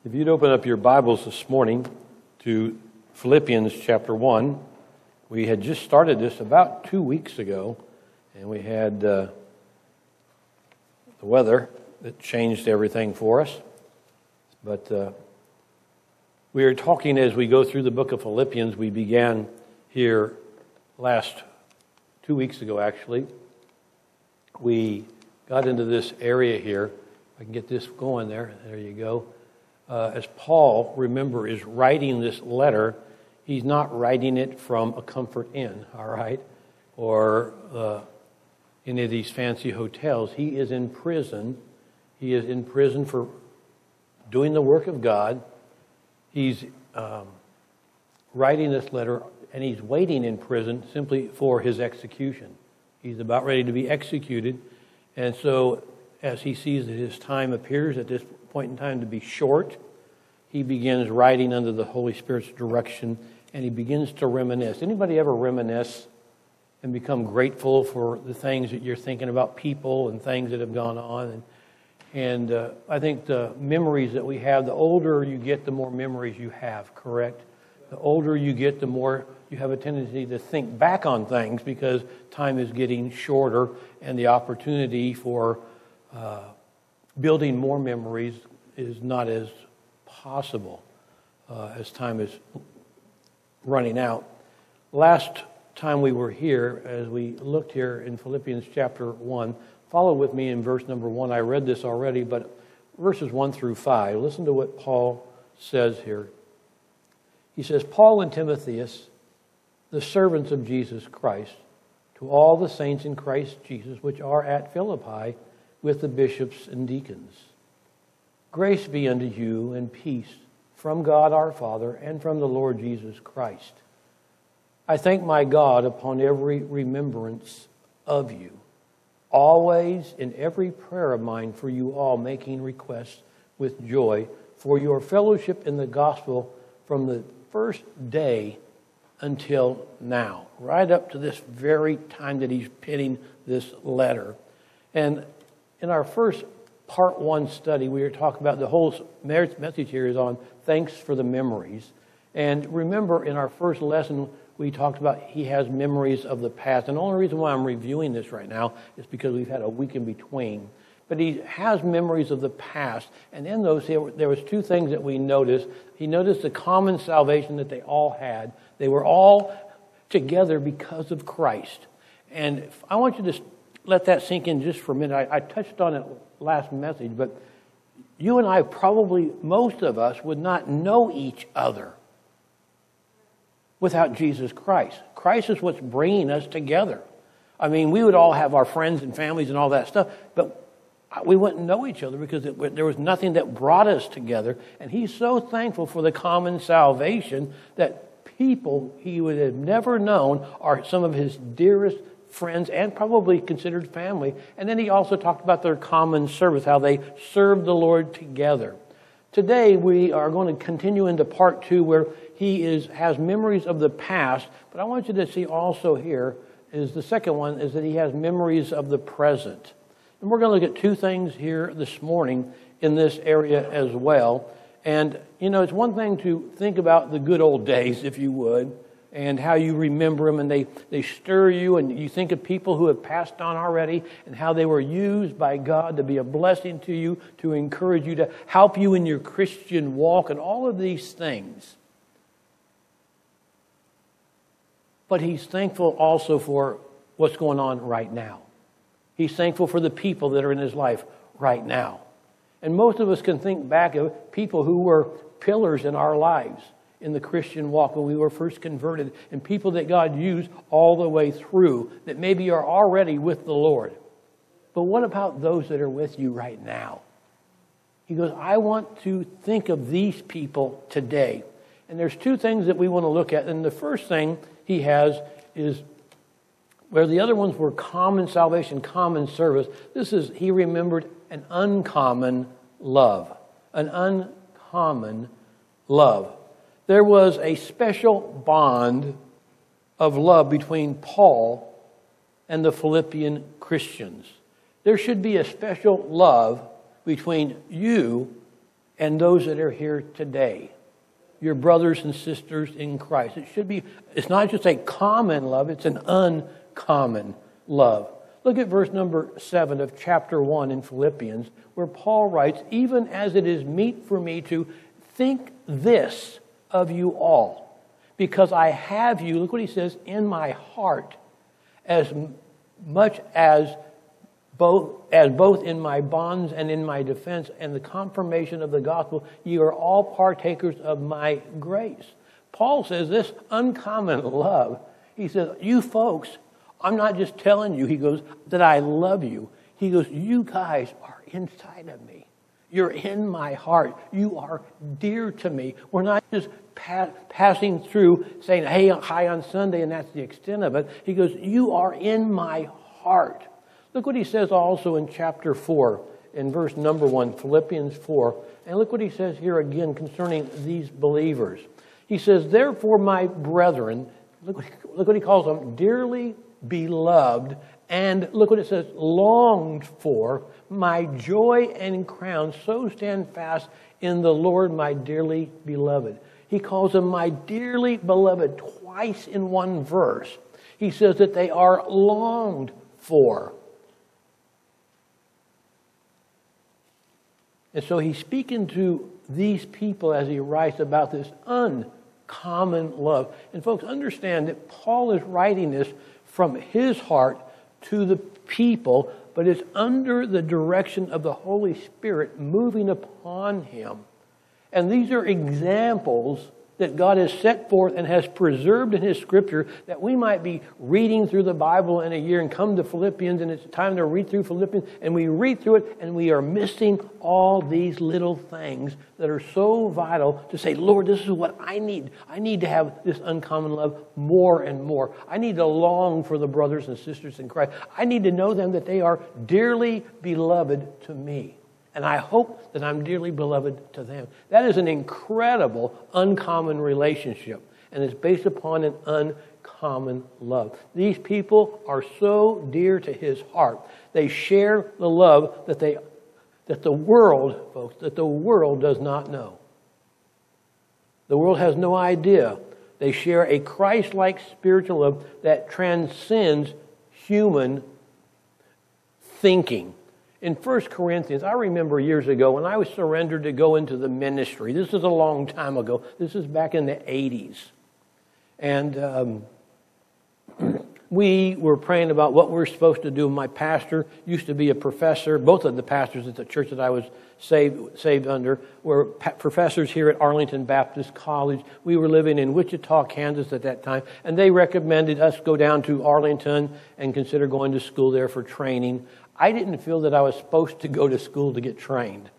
If you'd open up your Bibles this morning to Philippians chapter 1, we had just started this about 2 weeks ago, and we had the weather that changed everything for us. But we are talking as we go through the book of Philippians. We began here last 2 weeks ago, actually. We got into this area here. I can get this going there. There you go. As Paul, remember, is writing this letter, he's not writing it from a comfort inn, all right, or any of these fancy hotels. He is in prison. He is in prison for doing the work of God. He's writing this letter, and he's waiting in prison simply for his execution. He's about ready to be executed, and so as he sees that his time appears at this point in time to be short, he begins writing under the Holy Spirit's direction, and he begins to reminisce. Anybody ever reminisce and become grateful for the things that you're thinking about, people and things that have gone on? And I think the memories that we have, the older you get, the more memories you have, correct? The older you get, the more you have a tendency to think back on things because time is getting shorter and the opportunity for building more memories is not as possible as time is running out. Last time we were here, as we looked here in Philippians chapter 1, follow with me in verse number 1. I read this already, but verses 1 through 5. Listen to what Paul says here. He says, Paul and Timotheus, the servants of Jesus Christ, to all the saints in Christ Jesus, which are at Philippi, with the bishops and deacons. Grace be unto you and peace from God our Father and from the Lord Jesus Christ. I thank my God upon every remembrance of you, always in every prayer of mine for you all, making requests with joy for your fellowship in the gospel from the first day until now, right up to this very time that he's penning this letter. And in our first part 1 study, we were talking about the whole message here is on thanks for the memories. And remember, in our first lesson, we talked about he has memories of the past. And the only reason why I'm reviewing this right now is because we've had a week in between. But he has memories of the past. And in those, there was 2 things that we noticed. He noticed the common salvation that they all had. They were all together because of Christ. And I want you to let that sink in just for a minute. I touched on it last message, but you and I probably, most of us, would not know each other without Jesus Christ. Christ is what's bringing us together. I mean, we would all have our friends and families and all that stuff, but we wouldn't know each other because there was nothing that brought us together. And he's so thankful for the common salvation that people he would have never known are some of his dearest friends and probably considered family. And then he also talked about their common service, how they served the Lord together. Today we are going to continue into part 2 where he has memories of the past, but I want you to see also here is the second one is that he has memories of the present. And we're going to look at 2 things here this morning in this area as well. And, you know, it's one thing to think about the good old days, if you would, and how you remember them, and they stir you, and you think of people who have passed on already and how they were used by God to be a blessing to you, to encourage you, to help you in your Christian walk, and all of these things. But he's thankful also for what's going on right now. He's thankful for the people that are in his life right now. And most of us can think back of people who were pillars in our lives in the Christian walk when we were first converted, and people that God used all the way through that maybe are already with the Lord. But what about those that are with you right now? He goes, I want to think of these people today. And there's 2 things that we want to look at. And the first thing he has is where the other ones were common salvation, common service. This is, he remembered an uncommon love. An uncommon love. There was a special bond of love between Paul and the Philippian Christians. There should be a special love between you and those that are here today, your brothers and sisters in Christ. It's not just a common love, it's an uncommon love. Look at verse number 7 of chapter 1 in Philippians, where Paul writes, even as it is meet for me to think this of you all, because I have you, look what he says, in my heart, as much as both in my bonds and in my defense and the confirmation of the gospel, you are all partakers of my grace. Paul says this uncommon love. He says, you folks, I'm not just telling you, he goes, that I love you. He goes, you guys are inside of me. You're in my heart. You are dear to me. We're not just passing through saying, hey, hi on Sunday, and that's the extent of it. He goes, you are in my heart. Look what he says also in chapter 4, in verse number 1, Philippians 4. And look what he says here again concerning these believers. He says, therefore, my brethren, look what he calls them, dearly beloved, and look what it says, longed for, my joy and crown, so stand fast in the Lord, my dearly beloved. He calls them my dearly beloved twice in one verse. He says that they are longed for. And so he's speaking to these people as he writes about this uncommon love. And folks, understand that Paul is writing this from his heart to the people, but it's under the direction of the Holy Spirit moving upon him. And these are examples that God has set forth and has preserved in His Scripture, that we might be reading through the Bible in a year and come to Philippians, and it's time to read through Philippians, and we read through it and we are missing all these little things that are so vital to say, Lord, this is what I need. I need to have this uncommon love more and more. I need to long for the brothers and sisters in Christ. I need to know them that they are dearly beloved to me. And I hope that I'm dearly beloved to them. That is an incredible, uncommon relationship. And it's based upon an uncommon love. These people are so dear to His heart. They share the love that the world, folks, that the world does not know. The world has no idea. They share a Christ-like spiritual love that transcends human thinking. In 1 Corinthians, I remember years ago when I was surrendered to go into the ministry. This is a long time ago. This is back in the 80s. And we were praying about what we were supposed to do. My pastor used to be a professor. Both of the pastors at the church that I was saved under were professors here at Arlington Baptist College. We were living in Wichita, Kansas at that time. And they recommended us go down to Arlington and consider going to school there for training. I didn't feel that I was supposed to go to school to get trained,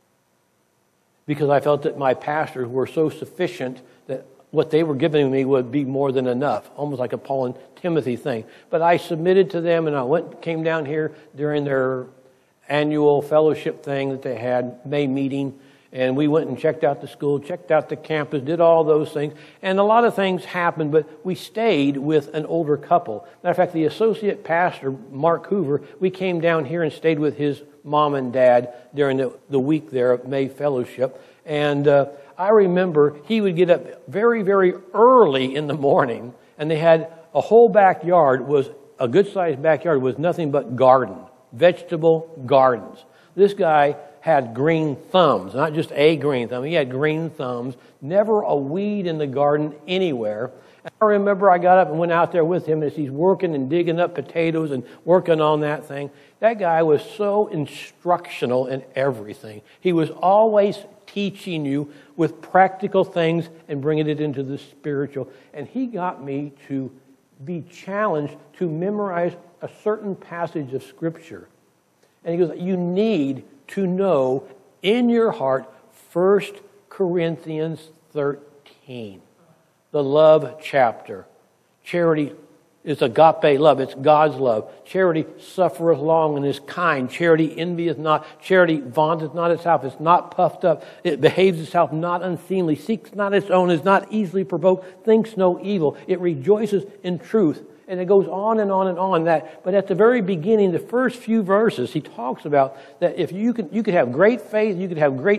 because I felt that my pastors were so sufficient that what they were giving me would be more than enough, almost like a Paul and Timothy thing. But I submitted to them, and I came down here during their annual fellowship thing that they had, May meeting, and we went and checked out the school, checked out the campus, did all those things. And a lot of things happened, but we stayed with an older couple. Matter of fact, the associate pastor, Mark Hoover, we came down here and stayed with his mom and dad during the week there of May Fellowship. And I remember he would get up very, very early in the morning, and they had a whole backyard, was a good-sized backyard, was nothing but garden, vegetable gardens. This guy had green thumbs, not just a green thumb. He had green thumbs, never a weed in the garden anywhere. And I remember I got up and went out there with him as he's working and digging up potatoes and working on that thing. That guy was so instructional in everything. He was always teaching you with practical things and bringing it into the spiritual. And he got me to be challenged to memorize a certain passage of Scripture. And he goes, you need to know in your heart 1 Corinthians 13, the love chapter. Charity is agape love. It's God's love. Charity suffereth long and is kind. Charity envieth not. Charity vaunteth not itself. It's not puffed up. It behaves itself not unseemly. Seeks not its own. Is not easily provoked. Thinks no evil. It rejoices in truth. And it goes on and on and on that. But at the very beginning, the first few verses, he talks about that if you could have great faith, you could have great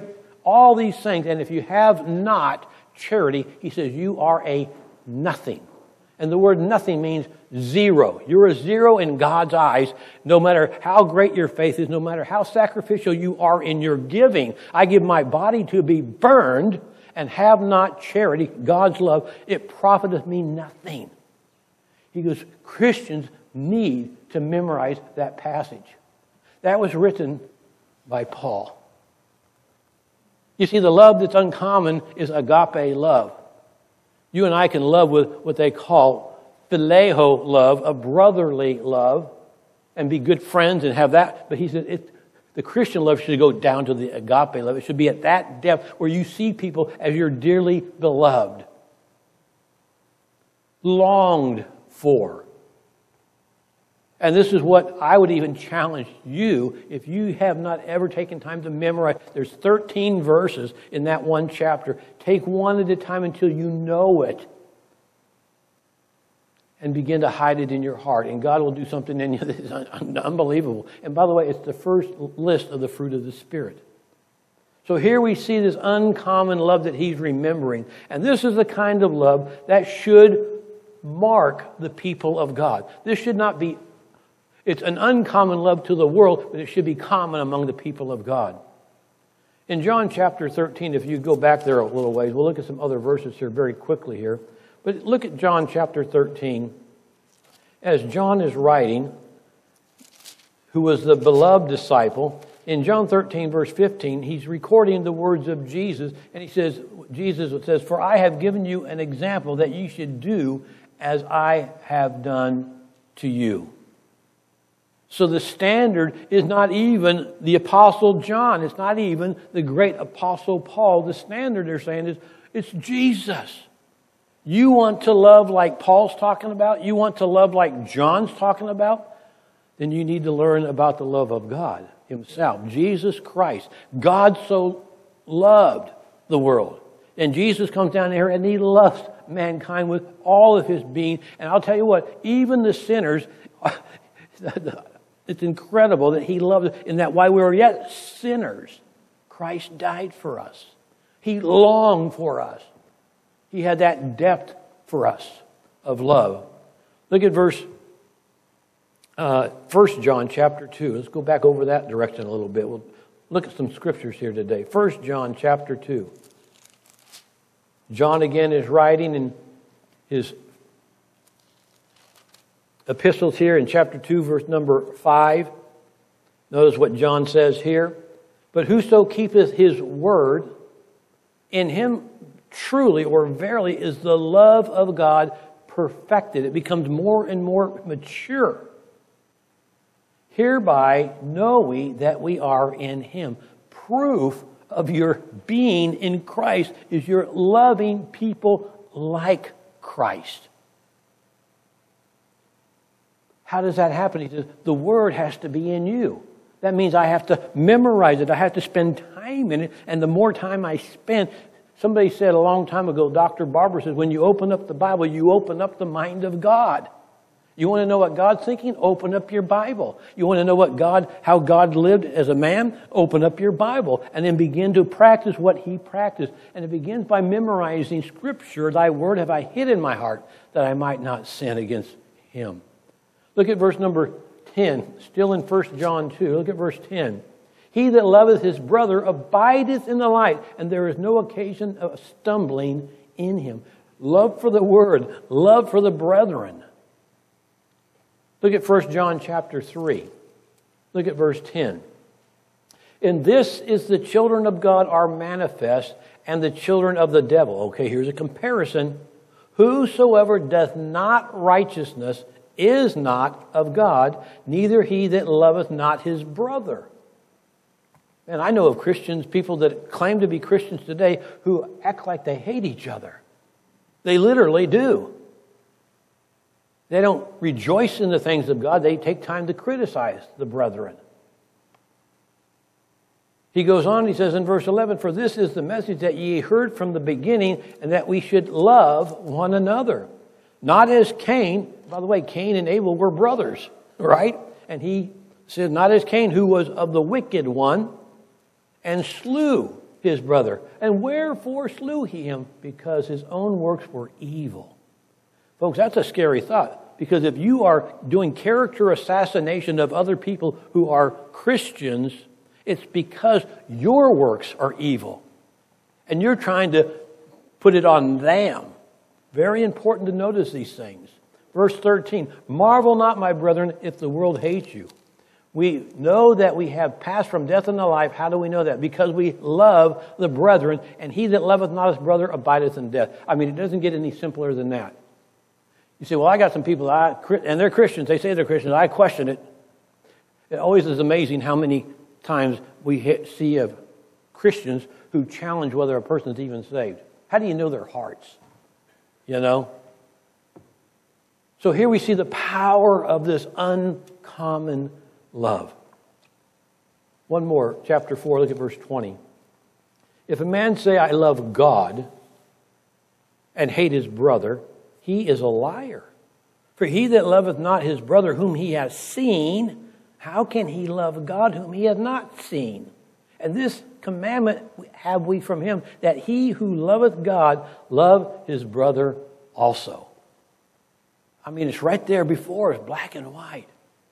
all these things. And if you have not charity, he says, you are a nothing. And the word nothing means zero. You're a zero in God's eyes, no matter how great your faith is, no matter how sacrificial you are in your giving. I give my body to be burned and have not charity, God's love, it profiteth me nothing. He goes, Christians need to memorize that passage. That was written by Paul. You see, the love that's uncommon is agape love. You and I can love with what they call phileo love, a brotherly love, and be good friends and have that. But he said the Christian love should go down to the agape love. It should be at that depth where you see people as your dearly beloved, longed for. And this is what I would even challenge you if you have not ever taken time to memorize. There's 13 verses in that one chapter. Take one at a time until you know it. And begin to hide it in your heart. And God will do something in you that is unbelievable. And by the way, it's the first list of the fruit of the Spirit. So here we see this uncommon love that he's remembering. And this is the kind of love that should mark the people of God. This should not be... It's an uncommon love to the world, but it should be common among the people of God. In John chapter 13, if you go back there a little ways, we'll look at some other verses here very quickly here. But look at John chapter 13. As John is writing, who was the beloved disciple, in John 13, verse 15, he's recording the words of Jesus, and he says, Jesus says, "For I have given you an example that you should do as I have done to you." So the standard is not even the Apostle John. It's not even the great Apostle Paul. The standard, they're saying, is it's Jesus. You want to love like Paul's talking about? You want to love like John's talking about? Then you need to learn about the love of God himself. Jesus Christ. God so loved the world. And Jesus comes down here and he loves mankind with all of his being. And I'll tell you what, even the sinners... It's incredible that he loved us, and that while we were yet sinners, Christ died for us. He longed for us. He had that depth for us of love. Look at verse 1 John chapter 2. Let's go back over that direction a little bit. We'll look at some scriptures here today. 1 John chapter 2. John again is writing in his epistles here in chapter 2, verse number 5. Notice what John says here. "But whoso keepeth his word, in him truly or verily is the love of God perfected." It becomes more and more mature. "Hereby know we that we are in him." Proof of your being in Christ is your loving people like Christ. How does that happen? He says, the word has to be in you. That means I have to memorize it. I have to spend time in it. And the more time I spend, somebody said a long time ago, Dr. Barber says, when you open up the Bible, you open up the mind of God. You want to know what God's thinking? Open up your Bible. You want to know how God lived as a man? Open up your Bible. And then begin to practice what he practiced. And it begins by memorizing Scripture. Thy word have I hid in my heart, that I might not sin against him. Look at verse number 10, still in 1 John 2. Look at verse 10. "He that loveth his brother abideth in the light, and there is no occasion of stumbling in him." Love for the word, love for the brethren. Look at 1 John chapter 3. Look at verse 10. "In this is the children of God are manifest, and the children of the devil." Okay, here's a comparison. "Whosoever doth not righteousness is not of God, neither he that loveth not his brother." And I know of Christians, people that claim to be Christians today, who act like they hate each other. They literally do. They don't rejoice in the things of God. They take time to criticize the brethren. He goes on, he says in verse 11, "For this is the message that ye heard from the beginning, and that we should love one another. Not as Cain," by the way, Cain and Abel were brothers, right? And he said, "Not as Cain, who was of the wicked one, and slew his brother. And wherefore slew he him? Because his own works were evil. Folks, that's a scary thought. Because if you are doing character assassination of other people who are Christians, it's because your works are evil. And you're trying to put it on them. Very important to notice these things. Verse 13, marvel not, my brethren, if the world hates you. We know that we have passed from death unto life. How do we know that? Because we love the brethren, and he that loveth not his brother abideth in death. I mean, it doesn't get any simpler than that. You say, well, I got some people, and they're Christians. They say they're Christians. I question it. It always is amazing how many times we see of Christians who challenge whether a person is even saved. How do you know their hearts? You know? So here we see the power of this uncommon love. One more, chapter 4, look at verse 20. If a man say, I love God, and hate his brother, he is a liar. For he that loveth not his brother whom he has seen, how can he love God whom he hath not seen? And this commandment have we from him, that he who loveth God love his brother also. I mean, it's right there before us, black and white.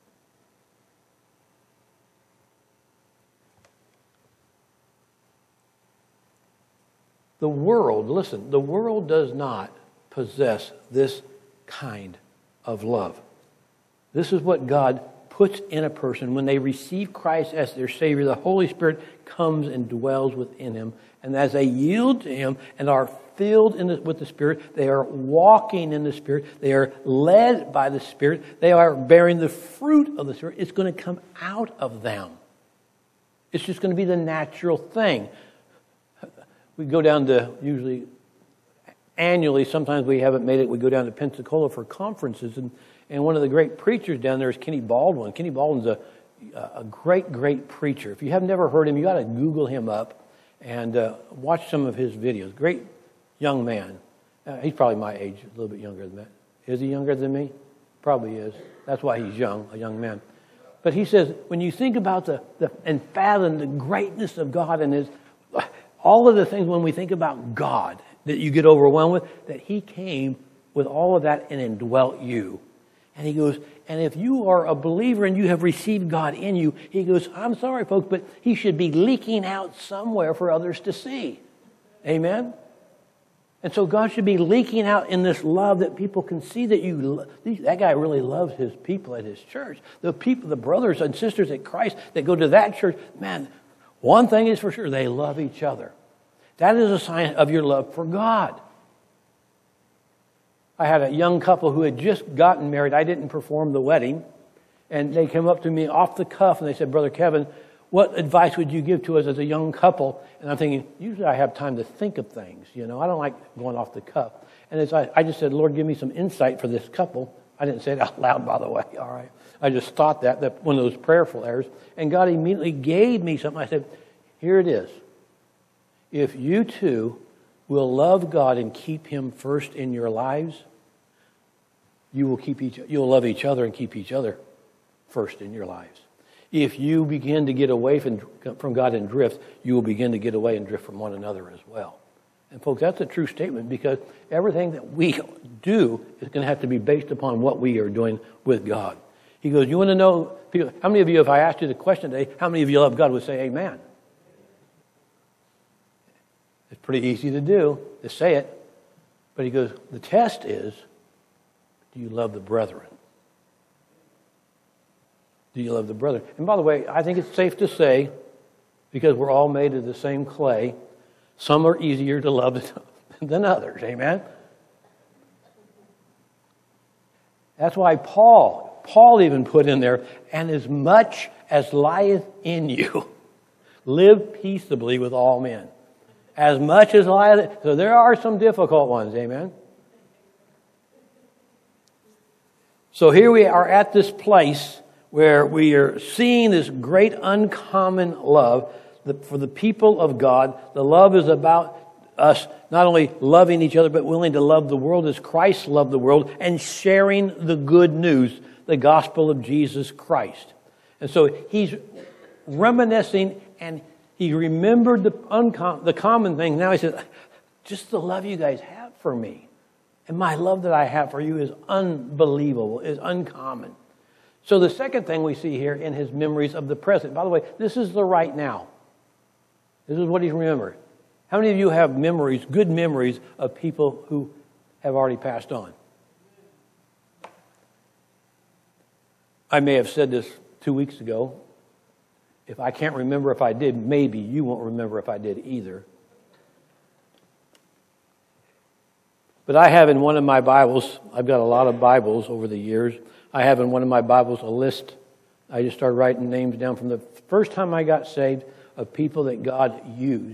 The world, listen, the world does not possess this kind of love. This is what God puts in a person when they receive Christ as their Savior. The Holy Spirit comes and dwells within him. And as they yield to him and are filled with the Spirit, they are walking in the Spirit. They are led by the Spirit. They are bearing the fruit of the Spirit. It's going to come out of them. It's just going to be the natural thing. We go down to, usually annually, sometimes we haven't made it, we go down to Pensacola for conferences, and one of the great preachers down there is Kenny Baldwin. Kenny Baldwin's a great, great preacher. If you have never heard him, you got to Google him up and watch some of his videos. Great young man. He's probably my age, a little bit younger than that. Is he younger than me? Probably is. That's why he's young, a young man. But he says, when you think about and fathom the greatness of God and all of the things when we think about God that you get overwhelmed with, that he came with all of that and indwelt you. And he goes, and if you are a believer and you have received God in you, he goes, I'm sorry, folks, but he should be leaking out somewhere for others to see. Amen? And so God should be leaking out in this love that people can see that that guy really loves his people at his church. The people, the brothers and sisters at Christ that go to that church, man, one thing is for sure, they love each other. That is a sign of your love for God. I had a young couple who had just gotten married. I didn't perform the wedding. And they came up to me off the cuff and they said, Brother Kevin, what advice would you give to us as a young couple? And I'm thinking, usually I have time to think of things. You know, I don't like going off the cuff. And I just said, Lord, give me some insight for this couple. I didn't say it out loud, by the way. All right. I just thought that one of those prayerful errors. And God immediately gave me something. I said, here it is. If you two will love God and keep him first in your lives, you'll love each other and keep each other first in your lives. If you begin to get away from God and drift, you will begin to get away and drift from one another as well. And folks, that's a true statement, because everything that we do is going to have to be based upon what we are doing with God. He goes, you want to know, how many of you, if I asked you the question today, how many of you love God, would say amen? It's pretty easy to do, to say it. But he goes, the test is, do you love the brethren? Do you love the brethren? And by the way, I think it's safe to say, because we're all made of the same clay, some are easier to love than others. Amen? That's why Paul even put in there, and as much as lieth in you, live peaceably with all men. As much as lieth. So there are some difficult ones. Amen? So here we are at this place where we are seeing this great uncommon love for the people of God. The love is about us not only loving each other, but willing to love the world as Christ loved the world, and sharing the good news, the gospel of Jesus Christ. And so he's reminiscing, and He remembered the common thing. Now he says, just the love you guys have for me. And my love that I have for you is unbelievable, is uncommon. So the second thing we see here in his memories of the present. By the way, this is the right now. This is what he's remembered. How many of you have memories, good memories, of people who have already passed on? I may have said this 2 weeks ago. If I can't remember if I did, maybe you won't remember if I did either. But I have in one of my Bibles, I've got a lot of Bibles over the years, I have in one of my Bibles a list. I just started writing names down from the first time I got saved of people that God used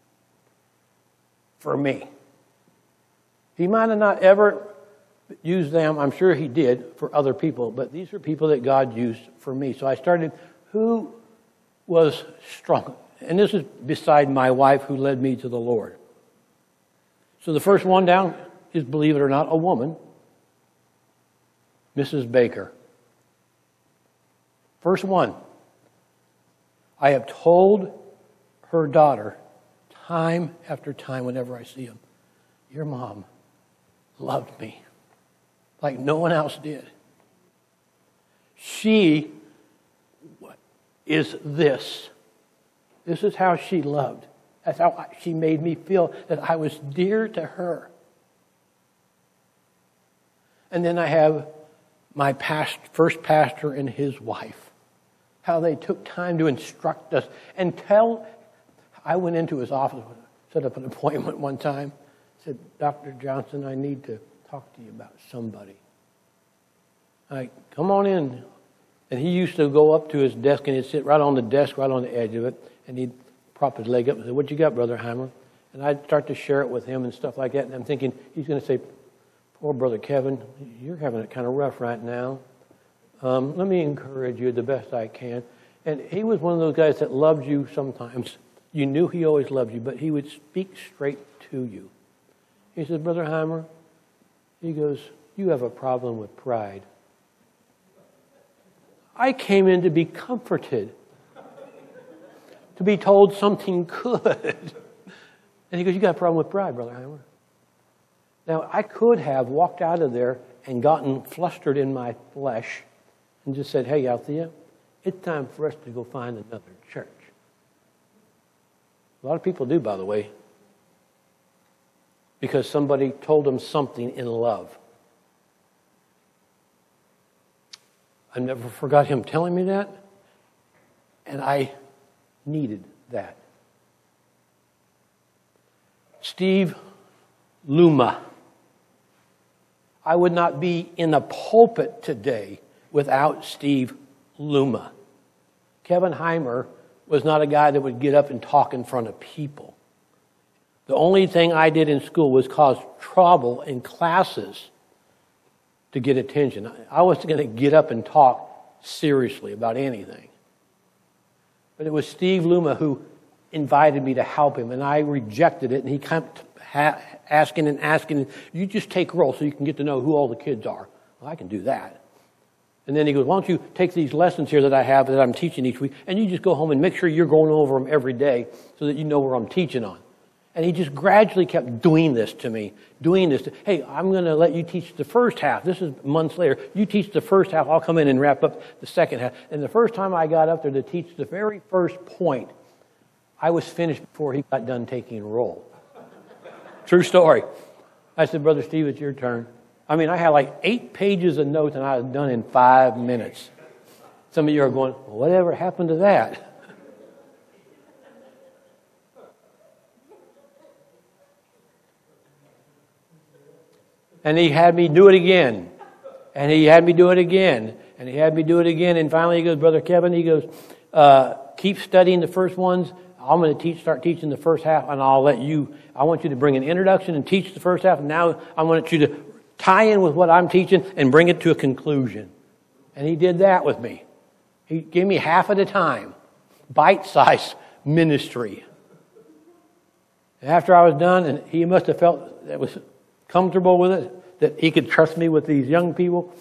for me. He might have not ever used them, I'm sure he did, for other people, but these are people that God used for me. So I started, who was strong? And this is beside my wife who led me to the Lord. So the first one down is, believe it or not, a woman, Mrs. Baker. First one. I have told her daughter time after time whenever I see him, your mom loved me like no one else did. She is this. This is how she loved. That's how she made me feel that I was dear to her. And then I have my first pastor and his wife. How they took time to instruct us and tell. I went into his office, set up an appointment one time. Said, Dr. Johnson, I need to talk to you about somebody. Come on in. And he used to go up to his desk and he'd sit right on the desk, right on the edge of it. And he'd prop his leg up and say, what you got, Brother Heimer? And I'd start to share it with him and stuff like that. And I'm thinking, he's going to say, poor Brother Kevin, you're having it kind of rough right now. Let me encourage you the best I can. And he was one of those guys that loved you sometimes. You knew he always loved you, but he would speak straight to you. He said, Brother Heimer, he goes, you have a problem with pride. I came in to be comforted, to be told something good. And he goes, you got a problem with pride, Brother Heimer. Now, I could have walked out of there and gotten flustered in my flesh and just said, hey, Althea, it's time for us to go find another church. A lot of people do, by the way, because somebody told them something in love. I never forgot him telling me that, and I needed that. Steve Luma. I would not be in a pulpit today without Steve Luma. Kevin Heimer was not a guy that would get up and talk in front of people. The only thing I did in school was cause trouble in classes to get attention. I wasn't going to get up and talk seriously about anything. But it was Steve Luma who invited me to help him, and I rejected it, and he kept asking and asking, you just take roll so you can get to know who all the kids are. Well, I can do that. And then he goes, why don't you take these lessons here that I have that I'm teaching each week, and you just go home and make sure you're going over them every day so that you know where I'm teaching on. And he just gradually kept doing this to me, hey, I'm going to let you teach the first half. This is months later. You teach the first half. I'll come in and wrap up the second half. And the first time I got up there to teach the very first point, I was finished before he got done taking roll. True story. I said, Brother Steve, it's your turn. I mean, I had like 8 pages of notes and I was done in 5 minutes. Some of you are going, well, whatever happened to that? And he had me do it again. And he had me do it again. And he had me do it again. And finally he goes, Brother Kevin, he goes, keep studying the first ones. I'm going to start teaching the first half, and I want you to bring an introduction and teach the first half. And now I want you to tie in with what I'm teaching and bring it to a conclusion. And he did that with me. He gave me half at a time. Bite-sized ministry. And after I was done, and he must have felt that was comfortable with it, that he could trust me with these young people.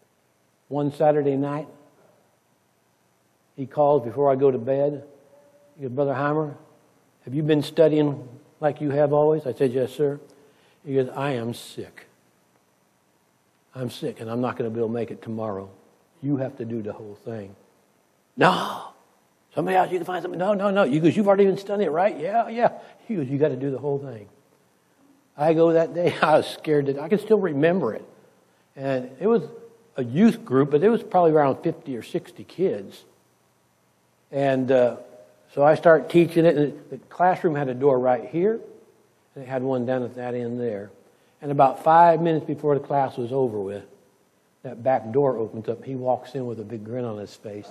One Saturday night, he calls before I go to bed. He goes, Brother Heimer, have you been studying like you have always? I said, yes, sir. He goes, I am sick. I'm sick, and I'm not going to be able to make it tomorrow. You have to do the whole thing. No. Somebody else, you can find something. No. He goes, you've already been studying it, right? Yeah. He goes, you got to do the whole thing. I go that day, I was scared that I can still remember it. And it was a youth group, but it was probably around 50 or 60 kids. And so I start teaching it, and the classroom had a door right here, and it had one down at that end there. And about 5 minutes before the class was over with, that back door opens up. He walks in with a big grin on his face.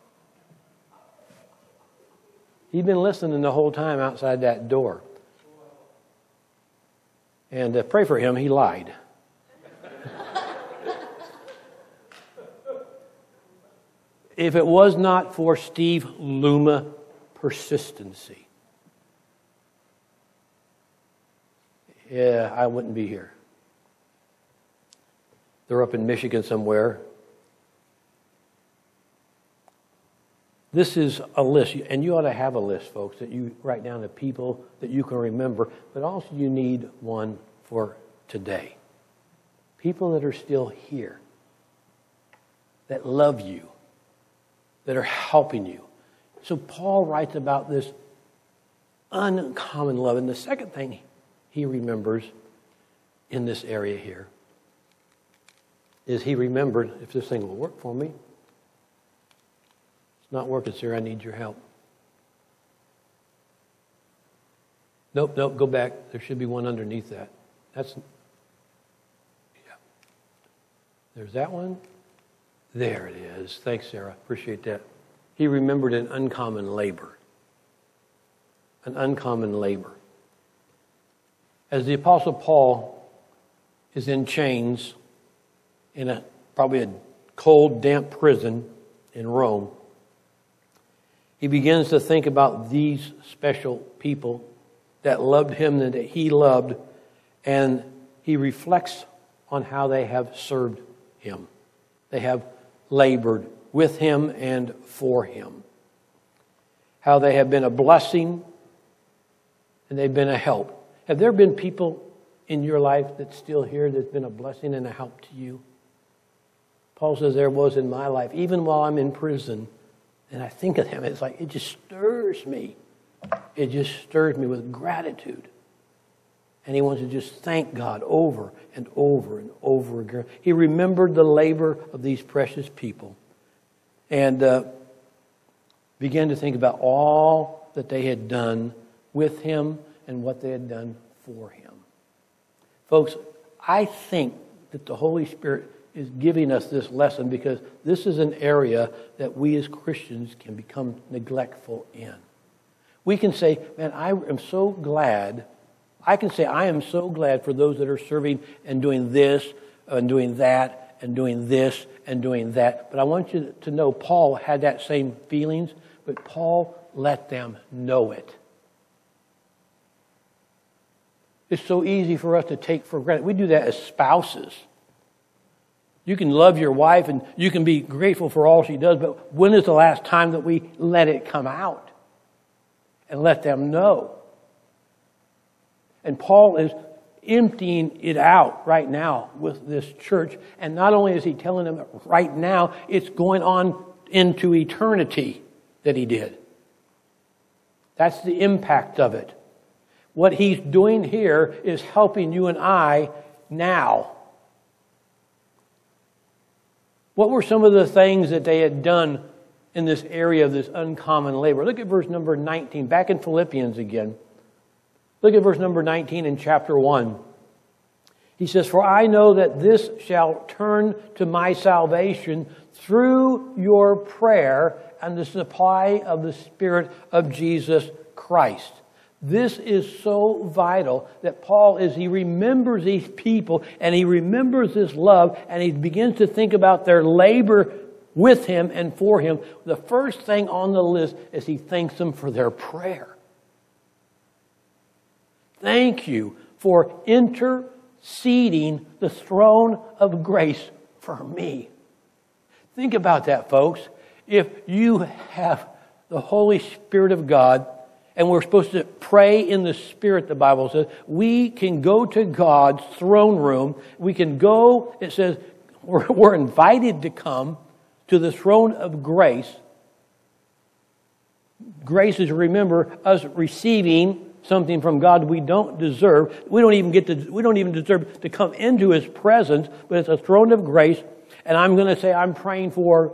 He'd been listening the whole time outside that door. And pray for him, he lied. If it was not for Steve Luma persistency, I wouldn't be here. They're up in Michigan somewhere. This is a list, and you ought to have a list, folks, that you write down the people that you can remember, but also you need one for today. People that are still here, that love you, that are helping you. So Paul writes about this uncommon love. And the second thing he remembers in this area here is he remembered, if this thing will work for me. It's not working, sir. I need your help. Nope, go back. There should be one underneath that. Yeah. There's that one. There it is. Thanks, Sarah. Appreciate that. He remembered an uncommon labor. An uncommon labor. As the Apostle Paul is in chains in probably a cold, damp prison in Rome, he begins to think about these special people that loved him and that he loved, and he reflects on how they have served him. They have labored with him and for him. How they have been a blessing and they've been a help. Have there been people in your life that's still here that's been a blessing and a help to you? Paul says there was in my life, even while I'm in prison, and I think of them, it's like it just stirs me. It just stirs me with gratitude. And he wants to just thank God over and over and over again. He remembered the labor of these precious people and began to think about all that they had done with him and what they had done for him. Folks, I think that the Holy Spirit is giving us this lesson because this is an area that we as Christians can become neglectful in. We can say, man, I am so glad. I can say, I am so glad for those that are serving and doing this and doing that and doing this and doing that. But I want you to know Paul had that same feelings, but Paul let them know it. It's so easy for us to take for granted. We do that as spouses. You can love your wife and you can be grateful for all she does, but when is the last time that we let it come out and let them know? And Paul is emptying it out right now with this church. And not only is he telling them right now, it's going on into eternity that he did. That's the impact of it. What he's doing here is helping you and I now. What were some of the things that they had done in this area of this uncommon labor? Look at verse number 19, back in Philippians again. Look at verse number 19 in chapter 1. He says, "For I know that this shall turn to my salvation through your prayer and the supply of the Spirit of Jesus Christ." This is so vital that Paul, as he remembers these people and he remembers this love and he begins to think about their labor with him and for him, the first thing on the list is he thanks them for their prayer. Thank you for interceding the throne of grace for me. Think about that, folks. If you have the Holy Spirit of God, and we're supposed to pray in the Spirit, the Bible says. We can go to God's throne room. We can go, it says, we're invited to come to the throne of grace. Grace is, remember, us receiving something from God we don't deserve. We don't even deserve to come into His presence, but it's a throne of grace. And I'm going to say, I'm praying for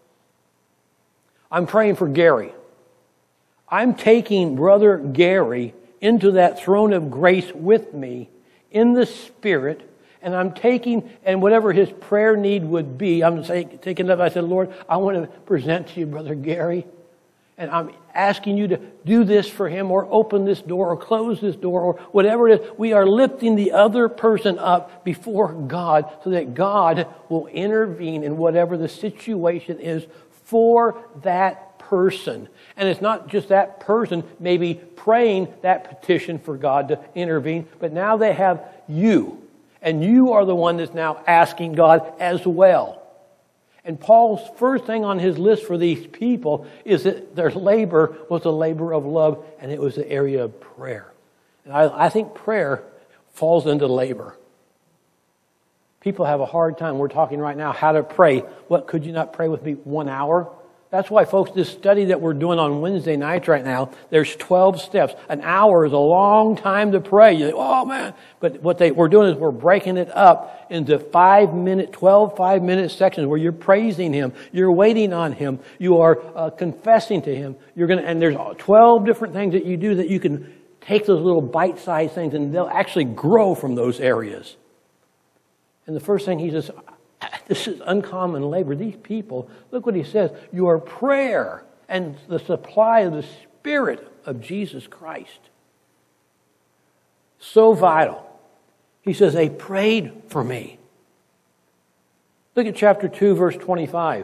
Gary. I'm taking Brother Gary into that throne of grace with me in the Spirit, and I'm taking, and whatever his prayer need would be, I'm taking it up. I said, Lord, I want to present to you Brother Gary, and I'm asking you to do this for him, or open this door, or close this door, or whatever it is. We are lifting the other person up before God so that God will intervene in whatever the situation is for that person. And it's not just that person maybe praying that petition for God to intervene, but now they have you. And you are the one that's now asking God as well. And Paul's first thing on his list for these people is that their labor was a labor of love, and it was the area of prayer. And I think prayer falls into labor. People have a hard time. We're talking right now how to pray. What, could you not pray with me 1 hour? That's why, folks, this study that we're doing on Wednesday nights right now, there's 12 steps. An hour is a long time to pray. You think, oh, man. But what we're doing is we're breaking it up into 12 5-minute sections where you're praising Him. You're waiting on Him. You are confessing to Him. And there's 12 different things that you do that you can take those little bite-sized things and they'll actually grow from those areas. And the first thing he says, this is uncommon labor. These people, look what he says, your prayer and the supply of the Spirit of Jesus Christ. So vital. He says, they prayed for me. Look at chapter 2, verse 25.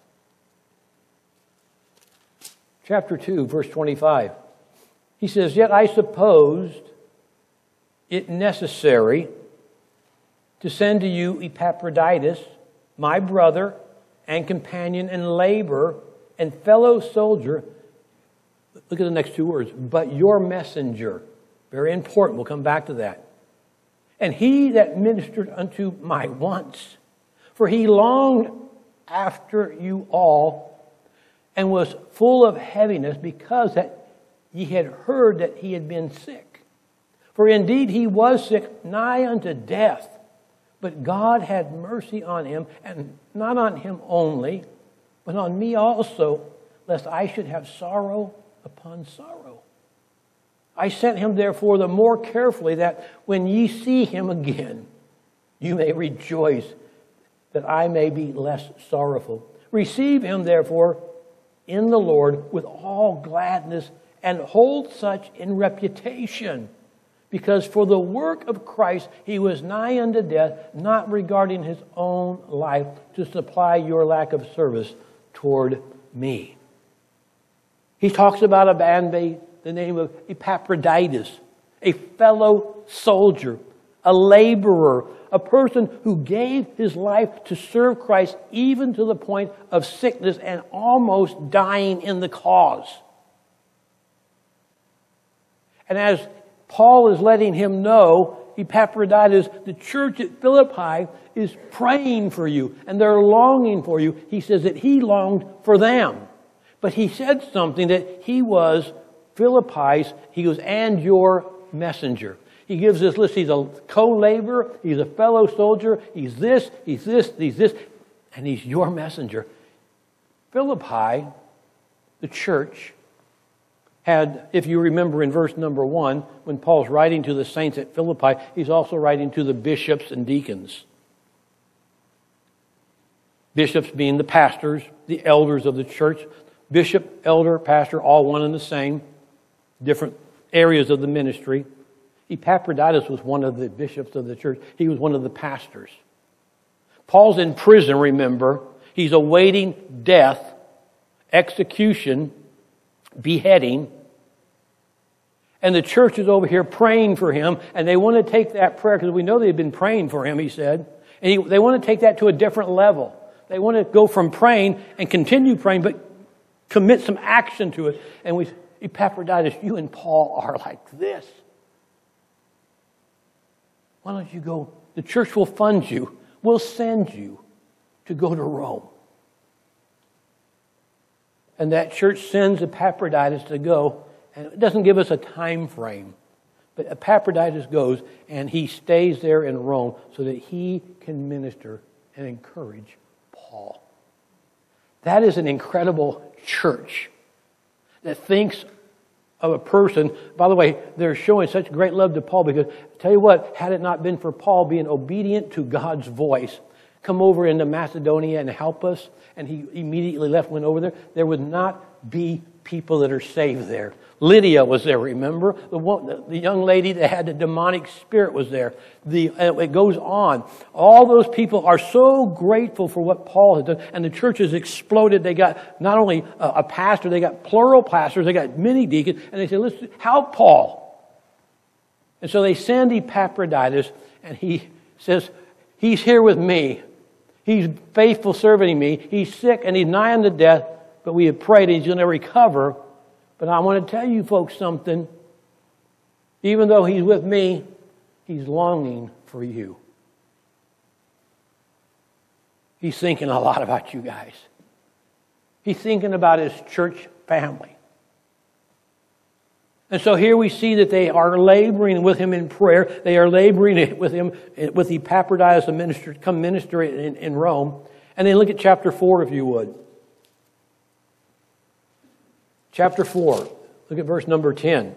Chapter 2, verse 25. He says, yet I supposed it necessary to send to you Epaphroditus, my brother and companion and labor and fellow soldier. Look at the next two words. But your messenger. Very important. We'll come back to that. And he that ministered unto my wants. For he longed after you all and was full of heaviness because that ye had heard that he had been sick. For indeed he was sick, nigh unto death. But God had mercy on him, and not on him only, but on me also, lest I should have sorrow upon sorrow. I sent him therefore the more carefully, that when ye see him again, you may rejoice, that I may be less sorrowful. Receive him therefore in the Lord with all gladness, and hold such in reputation. Because for the work of Christ he was nigh unto death, not regarding his own life, to supply your lack of service toward me. He talks about a man by the name of Epaphroditus, a fellow soldier, a laborer, a person who gave his life to serve Christ even to the point of sickness and almost dying in the cause. And as Paul is letting him know, Epaphroditus, the church at Philippi is praying for you and they're longing for you. He says that he longed for them. But he said something that he was Philippi's, he was, and your messenger. He gives this list. He's a co-laborer, he's a fellow soldier, he's this, and he's your messenger. Philippi, the church, had, if you remember in verse number 1, when Paul's writing to the saints at Philippi, he's also writing to the bishops and deacons. Bishops being the pastors, the elders of the church. Bishop, elder, pastor, all one and the same. Different areas of the ministry. Epaphroditus was one of the bishops of the church. He was one of the pastors. Paul's in prison, remember. He's awaiting death, execution, beheading. And the church is over here praying for him, and they want to take that prayer, because we know they've been praying for him, he said. And they want to take that to a different level. They want to go from praying and continue praying, but Commit some action to it. And we, Epaphroditus, you and Paul are like this. Why don't you go? The church will fund you. We'll send you to go to Rome. And that church sends Epaphroditus to go. And it doesn't give us a time frame. But Epaphroditus goes and he stays there in Rome so that he can minister and encourage Paul. That is an incredible church that thinks of a person. By the way, they're showing such great love to Paul because, tell you what, had it not been for Paul being obedient to God's voice, come over into Macedonia and help us, and he immediately left, went over there, there would not be people that are saved there. Lydia was there, remember? The young lady that had the demonic spirit was there. It goes on. All those people are so grateful for what Paul has done. And the church has exploded. They got not only a pastor, they got plural pastors, they got many deacons. And they say, let's help Paul. And so they send Epaphroditus, and he says, he's here with me. He's faithful serving me. He's sick and he's nigh unto death, but we have prayed and he's going to recover. But I want to tell you folks something. Even though he's with me, he's longing for you. He's thinking a lot about you guys. He's thinking about his church family. And so here we see that they are laboring with him in prayer. They are laboring with him, with Epaphroditus, come minister in Rome. And then look at chapter 4, if you would. Chapter 4, look at verse number 10.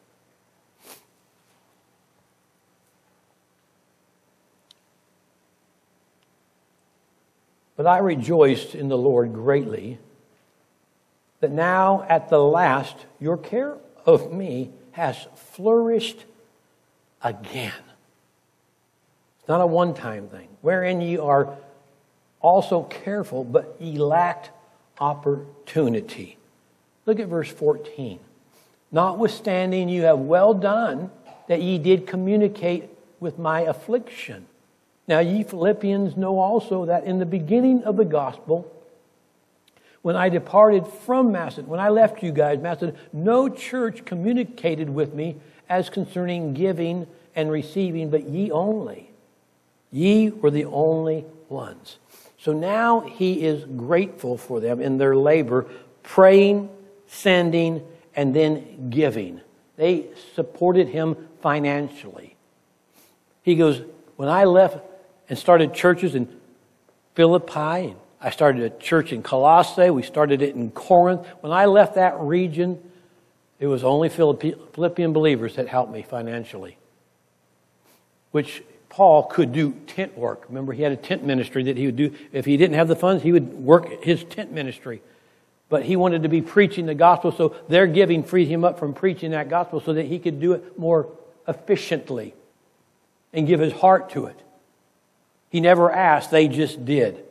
But I rejoiced in the Lord greatly, that now at the last your care of me has flourished again. It's not a one-time thing. Wherein ye are also careful, but ye lacked opportunity. Look at verse 14. Notwithstanding you have well done that ye did communicate with my affliction. Now ye Philippians know also that in the beginning of the gospel, when I departed from Macedonia, when I left you guys, Macedonia, no church communicated with me as concerning giving and receiving, but ye only. Ye were the only ones. So now he is grateful for them in their labor, praying, sending, and then giving. They supported him financially. He goes, when I left and started churches in Philippi, and I started a church in Colossae, we started it in Corinth. When I left that region, it was only Philippian believers that helped me financially. Which Paul could do tent work. Remember, he had a tent ministry that he would do. If he didn't have the funds, he would work his tent ministry. But he wanted to be preaching the gospel, so their giving freed him up from preaching that gospel so that he could do it more efficiently and give his heart to it. He never asked, they just did.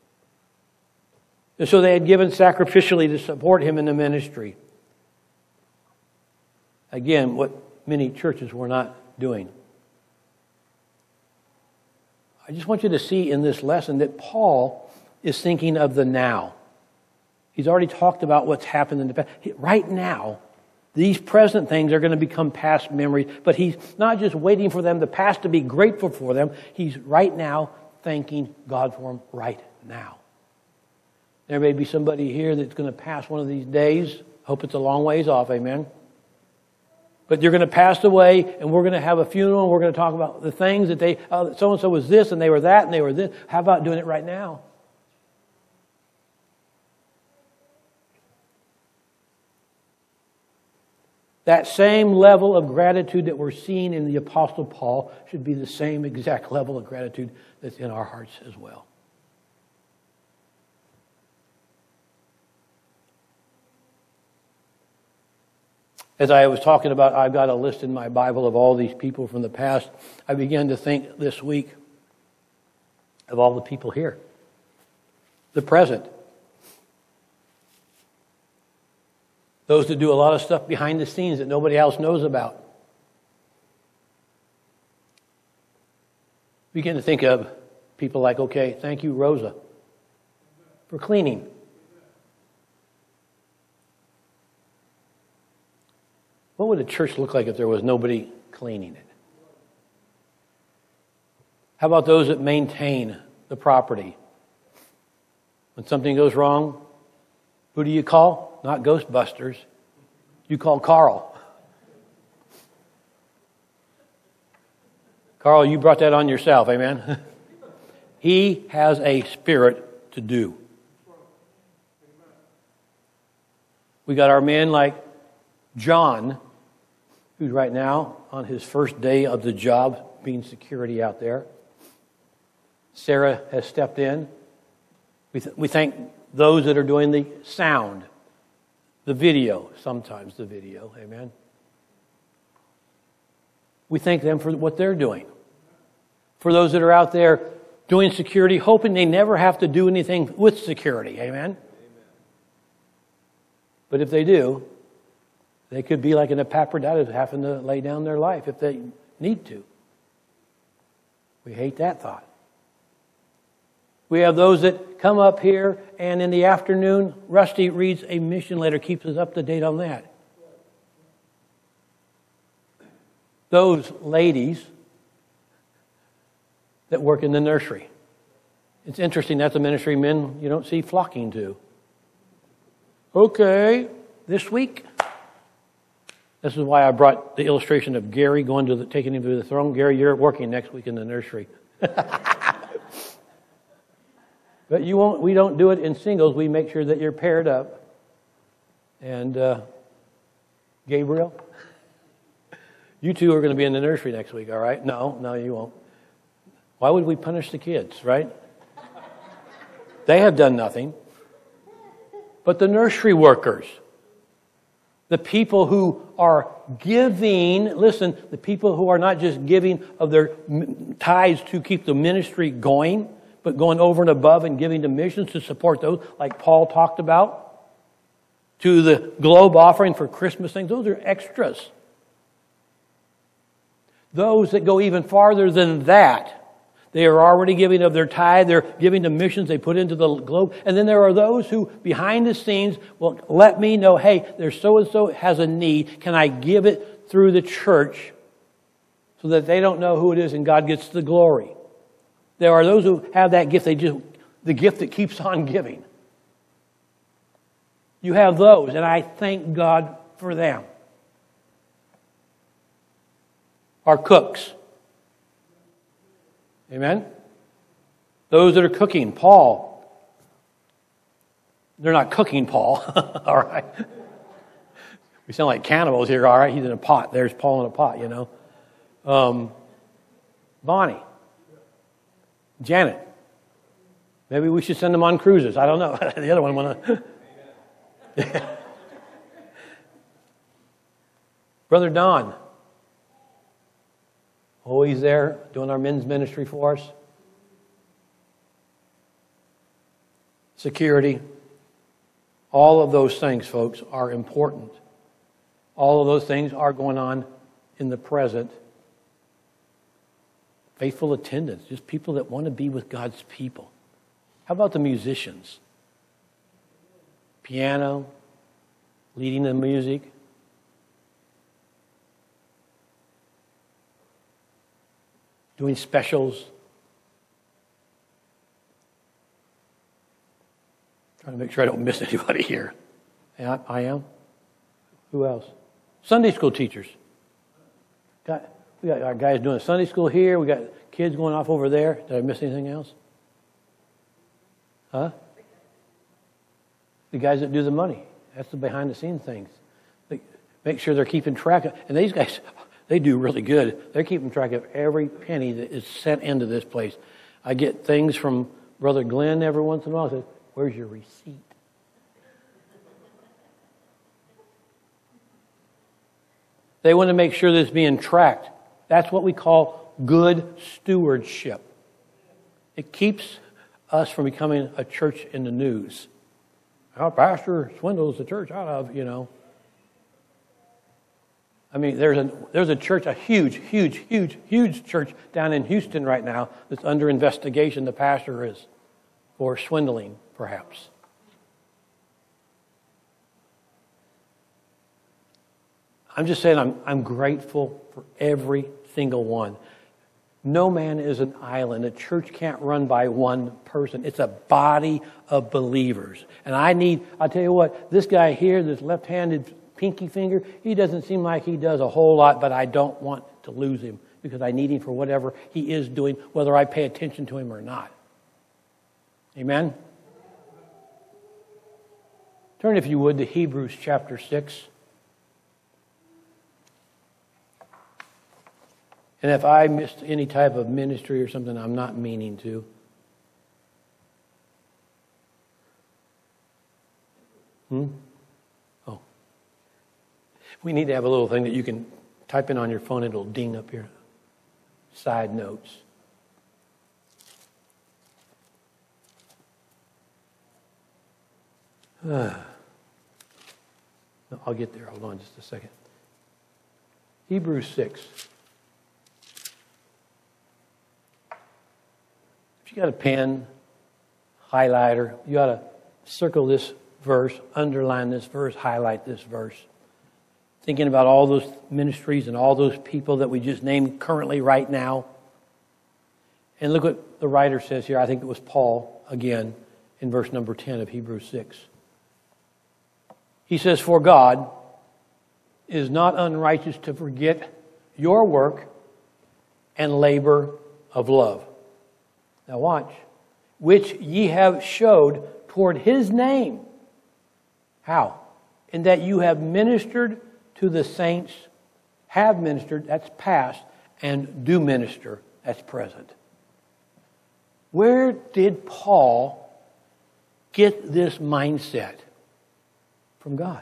And so they had given sacrificially to support him in the ministry. Again, what many churches were not doing. I just want you to see in this lesson that Paul is thinking of the now. He's already talked about what's happened in the past. Right now, these present things are going to become past memories, but he's not just waiting for them, the past, to be grateful for them. He's right now thanking God for them right now. There may be somebody here that's going to pass one of these days. Hope it's a long ways off, amen? But you're going to pass away, and we're going to have a funeral, and we're going to talk about the things that so-and-so was this, and they were that, and they were this. How about doing it right now? That same level of gratitude that we're seeing in the Apostle Paul should be the same exact level of gratitude that's in our hearts as well. As I was talking about, I've got a list in my Bible of all these people from the past. I began to think this week of all the people here. The present. Those that do a lot of stuff behind the scenes that nobody else knows about. Begin to think of people like, okay, thank you, Rosa, for cleaning. would a church look like if there was nobody cleaning it? How about those that maintain the property? When something goes wrong, who do you call? Not Ghostbusters. You call Carl. Carl, you brought that on yourself, amen? He has a spirit to do. We got our men like John, who's right now on his first day of the job, being security out there. Sarah has stepped in. We thank those that are doing the sound, the video, sometimes the video, amen. We thank them for what they're doing. For those that are out there doing security, hoping they never have to do anything with security, amen. But if they do, they could be like an Epaphroditus having to lay down their life if they need to. We hate that thought. We have those that come up here and in the afternoon, Rusty reads a mission letter, keeps us up to date on that. Those ladies that work in the nursery. It's interesting, that's a ministry men you don't see flocking to. Okay, this week. This is why I brought the illustration of Gary taking him to the throne. Gary, you're working next week in the nursery. But we don't do it in singles. We make sure that you're paired up. And Gabriel, you two are going to be in the nursery next week, all right? No, you won't. Why would we punish the kids, right? They have done nothing. But the nursery workers, the people who are giving, listen, the people who are not just giving of their tithes to keep the ministry going, but going over and above and giving to missions to support those, like Paul talked about, to the globe offering for Christmas things, those are extras. Those that go even farther than that, they are already giving of their tithe, they're giving to missions they put into the globe. And then there are those who, behind the scenes, will let me know, hey, there's so-and-so has a need. Can I give it through the church so that they don't know who it is and God gets the glory? There are those who have that gift, the gift that keeps on giving. You have those, and I thank God for them. Our cooks. Amen? Those that are cooking, Paul. They're not cooking Paul, all right? We sound like cannibals here, all right? He's in a pot. There's Paul in a pot, you know. Bonnie. Janet. Maybe we should send them on cruises. I don't know. The other one want to. Brother Don. Always there doing our men's ministry for us. Security. All of those things, folks, are important. All of those things are going on in the present. Faithful attendance, just people that want to be with God's people. How about the musicians? Piano, leading the music. Doing specials. Trying to make sure I don't miss anybody here. Yeah, I am. Who else? Sunday school teachers. We got our guys doing Sunday school here. We got kids going off over there. Did I miss anything else? Huh? The guys that do the money. That's the behind-the-scenes things. They make sure they're keeping track of. And these guys, they do really good. They're keeping track of every penny that is sent into this place. I get things from Brother Glenn every once in a while. I say, where's your receipt? They want to make sure that it's being tracked. That's what we call good stewardship. It keeps us from becoming a church in the news. Our pastor swindles the church out of, you know. I mean, there's a church, a huge church down in Houston right now that's under investigation. The pastor is for swindling, perhaps. I'm just saying I'm grateful for every single one. No man is an island. A church can't run by one person. It's a body of believers. And I'll tell you what, this guy here, this left-handed pinky finger, he doesn't seem like he does a whole lot, but I don't want to lose him because I need him for whatever he is doing, whether I pay attention to him or not. Amen? Turn, if you would, to Hebrews chapter 6. And if I missed any type of ministry or something, I'm not meaning to. Oh. We need to have a little thing that you can type in on your phone. It'll ding up here. Side notes. I'll get there. Hold on just a second. Hebrews 6. If you got a pen, highlighter, you ought to circle this verse, underline this verse, highlight this verse. Thinking about all those ministries and all those people that we just named currently right now. And look what the writer says here. I think it was Paul, again, in verse number 10 of Hebrews 6. He says, "For God is not unrighteous to forget your work and labor of love." Now watch. "Which ye have showed toward his name." How? "In that you have ministered to the saints," have ministered, that's past, and do minister, that's present. Where did Paul get this mindset? From God.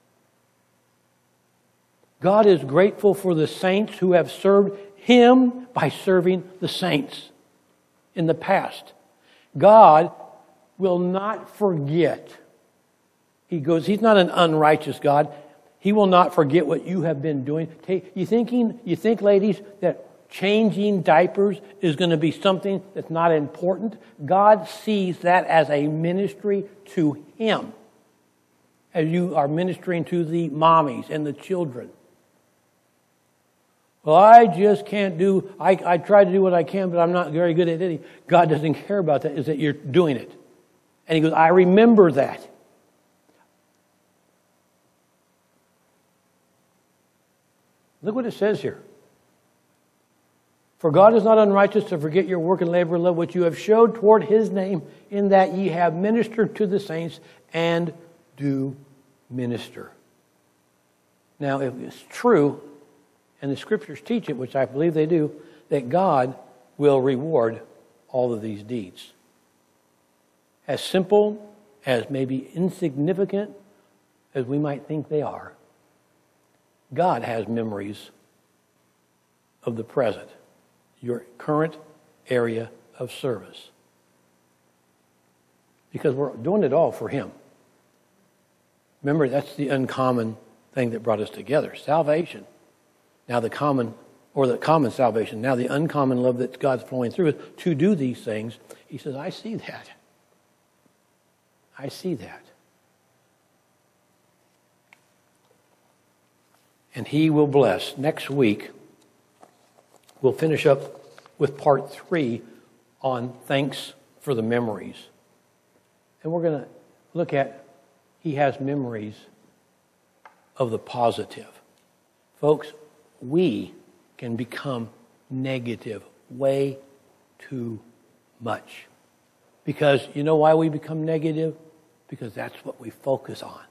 God is grateful for the saints who have served him by serving the saints in the past. God will not forget. He's not an unrighteous God. He will not forget what you have been doing. You think, ladies, that changing diapers is going to be something that's not important? God sees that as a ministry to him, as you are ministering to the mommies and the children. Well, I just can't do, I try to do what I can, but I'm not very good at it. God doesn't care about that, is that you're doing it. And he goes, I remember that. Look what it says here. "For God is not unrighteous to forget your work and labor of love, which you have showed toward his name, in that ye have ministered to the saints and do minister." Now, if it's true, and the scriptures teach it, which I believe they do, that God will reward all of these deeds. As simple, as maybe insignificant as we might think they are, God has memories of the present, your current area of service. Because we're doing it all for him. Remember, that's the uncommon thing that brought us together. Salvation. Now the common salvation. Now the uncommon love that God's flowing through us to do these things. He says, I see that. I see that. And he will bless. Next week, we'll finish up with part 3 on thanks for the memories. And we're going to look at, he has memories of the positive. Folks, we can become negative way too much. Because you know why we become negative? Because that's what we focus on.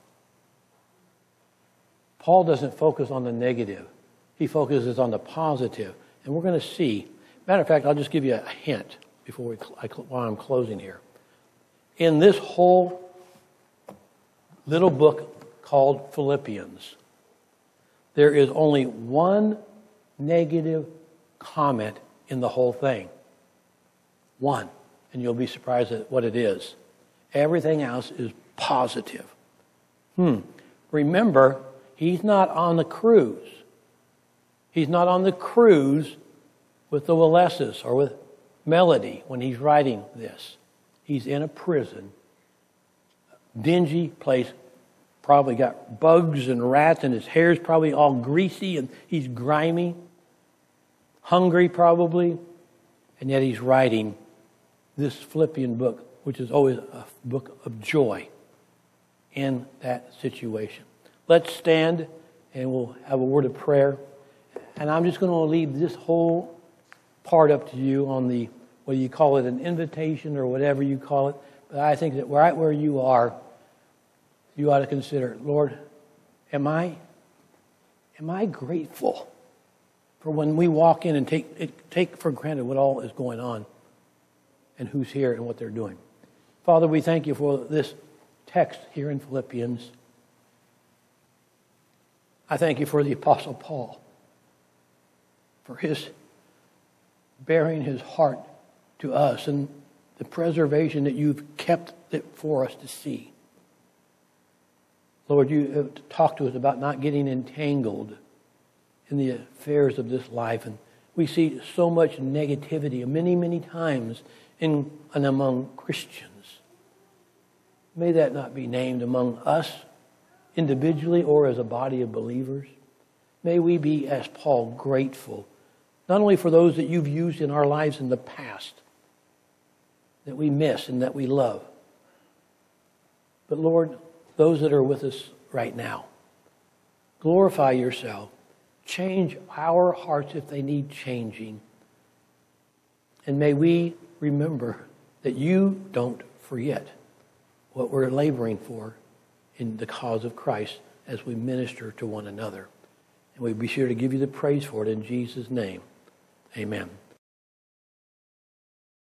Paul doesn't focus on the negative. He focuses on the positive. And we're going to see. Matter of fact, I'll just give you a hint while I'm closing here. In this whole little book called Philippians, there is only one negative comment in the whole thing. One. And you'll be surprised at what it is. Everything else is positive. Remember, he's not on the cruise. He's not on the cruise with the Willeses or with Melody when he's writing this. He's in a prison, dingy place, probably got bugs and rats, and his hair's probably all greasy, and he's grimy, hungry probably, and yet he's writing this Philippian book, which is always a book of joy in that situation. Let's stand, and we'll have a word of prayer. And I'm just going to leave this whole part up to you on the, whether you call it an invitation or whatever you call it. But I think that right where you are, you ought to consider, Lord, am I grateful for when we walk in and take for granted what all is going on and who's here and what they're doing? Father, we thank you for this text here in Philippians. I thank you for the Apostle Paul, for his bearing his heart to us and the preservation that you've kept it for us to see. Lord, you have talked to us about not getting entangled in the affairs of this life. And we see so much negativity many, many times in and among Christians. May that not be named among us individually or as a body of believers. May we be, as Paul, grateful, not only for those that you've used in our lives in the past, that we miss and that we love, but Lord, those that are with us right now. Glorify yourself. Change our hearts if they need changing. And may we remember that you don't forget what we're laboring for in the cause of Christ as we minister to one another. And we be sure to give you the praise for it in Jesus' name. Amen.